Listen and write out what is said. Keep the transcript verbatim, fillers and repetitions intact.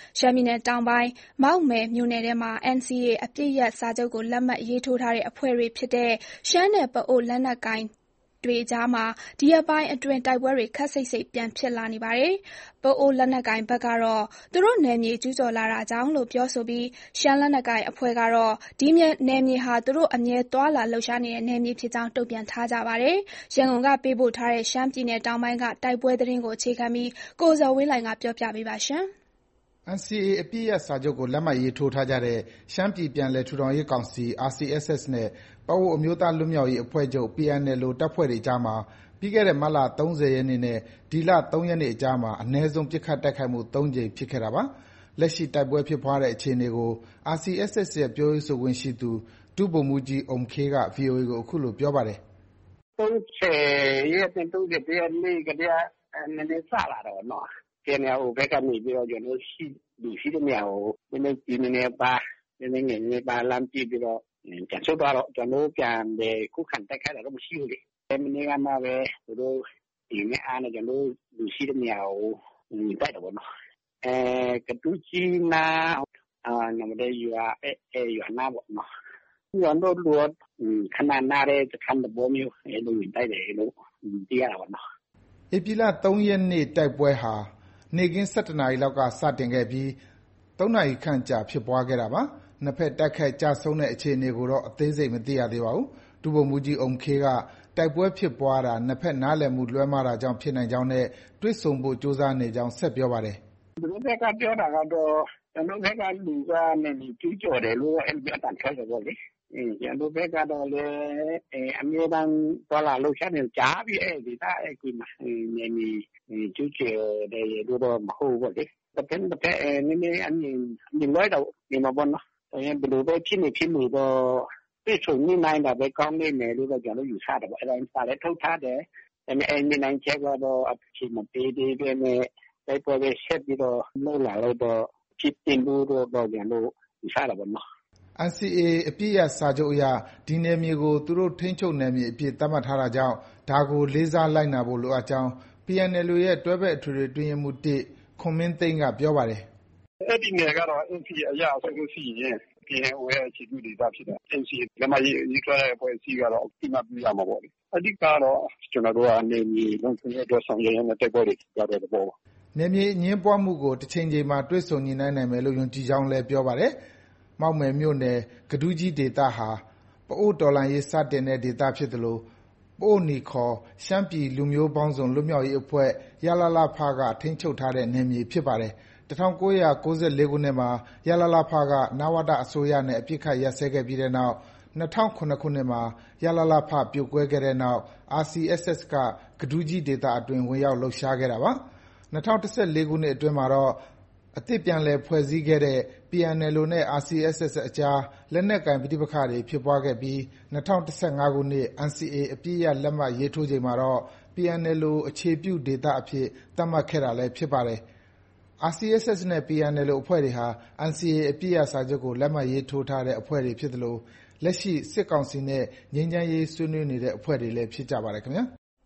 ရှမ်းပြည်နယ်တောင်ပိုင်းမောက်မယ်မြို့နယ်ထဲမှာ အန်စီအေ အပစ်ရပ်စာချုပ်ကိုလက်မှတ်ရေးထိုးထားတဲ့အဖွဲ့တွေဖြစ်တဲ့ရှမ်းနဲ့ပအိုဝ်းလက်နက်ကိုင်တွေကြားမှာဒီရက်ပိုင်းအတွင်းတိုက်ပွဲတွေခပ်စိပ်စိပ်ပြန်ဖြစ်လာနေပါတယ်။ပအိုဝ်းလက်နက်ကိုင်ဘက်ကတော့သူတို့နယ်မြေကျူးကျော်လာတာကြောင့်လို့ပြောဆိုပြီးရှမ်းလက်နက်ကိုင်အဖွဲ့ကတော့ဒီနယ်မြေဟာသူတို့အမြဲသွားလာလှုပ်ရှားနေတဲ့နယ်မြေဖြစ်ကြောင်းတုံ့ပြန်ထားကြပါတယ်။ရန်ကုန်ကပေးပို့ထားတဲ့ရှမ်းပြည်နယ်တောင်ပိုင်းကတိုက်ပွဲသတင်းကိုအခြေခံပြီးကိုဇော်ဝင်းလှိုင်ကပြောပြပေးပါမယ်။အန်စီအေ အပစ်ရပ်စာချုပ်ကိုလက်မှတ်ရေးထိုးထားကြတဲ့ရှမ်းပြည်ပြန်လည်ထူထောင်ရေးကောင်စီ အာရ်စီအက်စ်အက်စ် နဲ့ ပအိုဝ်းအမျိုးသားလွတ်မြောက်ရေးအဖွဲ့ချုပ် ပီအန်အယ်လ်အို တပ်ဖွဲ့တွေကြားမှာပြီးခဲ့တဲ့မတ်လ ၃၀ ရက်နေ့နဲ့ဒီလ ၃ ရက်နေ့အကြားမှာအနည်းဆုံးပစ်ခတ်တိုက်ခိုက်မှု သုံးကြိမ်ဖြစ်ခဲ့တာပါ။ လက်ရှိတိုက်ပွဲဖြစ်ပွားတဲ့အခြေအနေကို အာရ်စီအက်စ်အက်စ် ရဲ့ ပြောရေးဆိုခွင့်ရှိသူ ဒုဗိုလ်မှူးကြီးအုမ်ခေးက ဗွီအိုအေကို အခုလိုပြောပါတယ်။ "၃၀ရက်နဲ့၃၁ရက်နေ့ကတည်းကနည်းနည်းစလာတာပေါ့နော်။ ကေအန်ယူဘက်ကနေပြီးတော့ကျနော်တို့လူရှိတဲ့နေရာကိုနည်းနည်းကြီးနည်းနည်းပါးနည်းနည်းငယ်နည်းနည်းပါးလှမ်းပစ်ပြီးတော့ပြန်ဆုတ်သွားတော့ကျနော်တို့ပြန်လည်ခုခံတိုက်ခိုက်တာတော့မရှိဘူးလေ။မနေ့ကမှပဲသူတို့အင်နဲ့အားနဲ့ကျနော်တို့လူရှိတဲ့နေရာကိုဝင်တိုက်တာပေါ့နော်။အဲကထူးကြီးနားနမတဲ့ရွာအဲရွာနားပေါ့နော်။ကျနော်တို့လူကခဏနားတဲ့စခန်းသဘောမျိုးအဲလိုဝင်တိုက်တယ်လို့သိရတာပေါ့နော်။ " ဧပြီလ ၃ ရက်နေ့တိုက်ပွဲဟာနေ့ခင်း ၁၁ နာရီလောက်ကစတင်ခဲ့ပြီးသုံးနာရီခန့်ကြာဖြစ်ပွားခဲ့တာပါ။ နှစ်ဘက်တိုက်ခိုက်ကျဆုံးတဲ့အခြေအနေကိုတော့အသေးစိတ်မသိရသေးပါဘူး။ ဒုဗိုလ်မှူးကြီးအုမ်ခေးကတိုက်ပွဲဖြစ်ပွားတာနှစ်ဘက်နားလည်မှုလွဲမှားတာကြောင့်ဖြစ်နိုင်ကြောင်းနဲ့တွေ့ဆုံဖို့ကြိုးစားနေကြောင်းဆက်ပြောပါတယ်။ "သူတို့ဘက်ကပြောတာကတော့ကျနော်တို့ဘက်ကလူကနယ်မြေကျူးကျော်တယ်လို့အဲလိုမျိုးအသံထွက်တယ်ပေါ့လေ။ကျနော်တို့ဘက်ကတော့လည်းအမြဲတမ်းသွားလာလှုပ်ရှားနေတယ်ကြားပြီအဲဒီဒေသအဲဒီမှာနယ်မြေကျူးကျော်တယ်လို့တော့မဟုတ်ဘူးပေါ့လေ။တဘက်နဲ့တဘက်နည်းနည်းအမြင်လွဲတာနေမှာပေါ့နော်။ဘယ်လိုပဲဖြစ်နေဖြစ်နေတော့တွေ့ဆုံညှိနှိုင်းတာပဲကောင်းလိမ့်မယ်လို့တော့ကျနော်တို့ယူဆတယ်ပေါ့။အဲဒါစာလည်းထုတ်ထားတယ်။ဒါပေမဲ့အဲဒီညှိနှိုင်းချက်ကတော့အဖြေမပေးသေးဘဲနဲ့တိုက်ပွဲပဲဆက်ပြီးတော့လုပ်လာလို့တော့ဖြစ်သင့်ဘူးလို့တော့ကျနော်တို့ယူဆတာပေါ့နော်။ " အန်စီအေ အပစ်ရပ်စာချုပ်အရဒီနယ်မြေကိုသူတို့ထိန်းချုပ်နယ်မြေအဖြစ်သတ်မှတ်ထားတာကြောင့်ဒါကိုလေးစားလိုက်နာဖို့လိုအပ်ကြောင်း ပီအန်အယ်လ်အိုရဲ့တွဲဘက်အထွေထွေအတွင်းရေးမှူး ခွန်မင်းသိန်းကပြောပါတယ်။ "အဲဒီနယ်ကတော့အန်စီအေအရဆိုလို့ရှိရင်ကေအန်ယူရဲ့အခြေပြုဒေသဖြစ်တယ်။အန်စီအေလက်မှတ်ရေးထိုးတဲ့အဖွဲ့အစည်းကတော့အသိအမှတ်ပြုရမှာပေါ့လေ။အဓိကကတော့ကျနော်တို့ကနယ်မြေလုံခြုံရေးအတွက်ဆောင်ရွက်ရင်းနဲ့တိုက်ပွဲတွေဖြစ်တဲ့သဘောပါ။ " နယ်မြေအငြင်းပွားမှုကိုတချိန်ချိန်မှာတွေ့ဆုံညှိနှိုင်းနိုင်မယ်လို့ယုံကြည်ကြောင်းလည်းပြောပါတယ်။ မောက်မယ်မြို့နယ် ကထူးကြီးဒေသဟာ ပအိုဝ်းတော်လှန်ရေးစတင်တဲ့ဒေသဖြစ်သလိုပအိုဝ်းနီခေါ် ရှမ်းပြည်လူမျိုးပေါင်းစုံလွတ်မြောက်ရေးအဖွဲ့ ရလလဖ က ထိန်းချုပ်ထားတဲ့နယ်မြေဖြစ်ပါတယ်။ ၁၉၉၄ ခုနှစ်မှာ ရလလဖ က နဝတအစိုးရနဲ့အပစ်အခတ်ရပ်စဲခဲ့ပြီးတဲ့နောက်၂၀၀၇ ခုနှစ်မှာ ရလလဖ ပြိုကွဲခဲ့တဲ့နောက် အာရ်စီအက်စ်အက်စ် က ကထူးကြီးဒေသအတွင်းဝင်ရောက်လှုပ်ရှားခဲ့တာပါ။ ၂၀၁၄ ခုနှစ်အတွင်းမှာတော့အသစ်ပြန်လည်ဖွဲ့စည်းခဲ့တဲ့ ပီအန်အယ်လ်အိုနဲ့ အာရ်စီအက်စ်အက်စ်ကြားလက်နက်ကိုင်ပဋိပက္ခတွေဖြစ်ပွားခဲ့ပြီး၂၀၁၅ ခုနှစ် အန်စီအေ အပစ်ရပ်လက်မှတ်ရေးထိုးချိန်မှာတော့ ပီအန်အယ်လ်အိုအခြေပြုဒေသအဖြစ်သတ်မှတ်ခဲ့တာလည်းဖြစ်ပါတယ်။ အာရ်စီအက်စ်အက်စ်နဲ့ ပီအန်အယ်လ်အိုအဖွဲ့တွေဟာ အန်စီအေ အပစ်ရပ်စာချုပ်ကိုလက်မှတ်ရေးထိုးထားတဲ့အဖွဲ့တွေဖြစ်သလိုလက်ရှိစစ်ကောင်စီနဲ့ငြိမ်းချမ်းရေးဆွေးနွေးနေတဲ့အဖွဲ့တွေလည်းဖြစ်ကြပါတယ်ခင်ဗျာ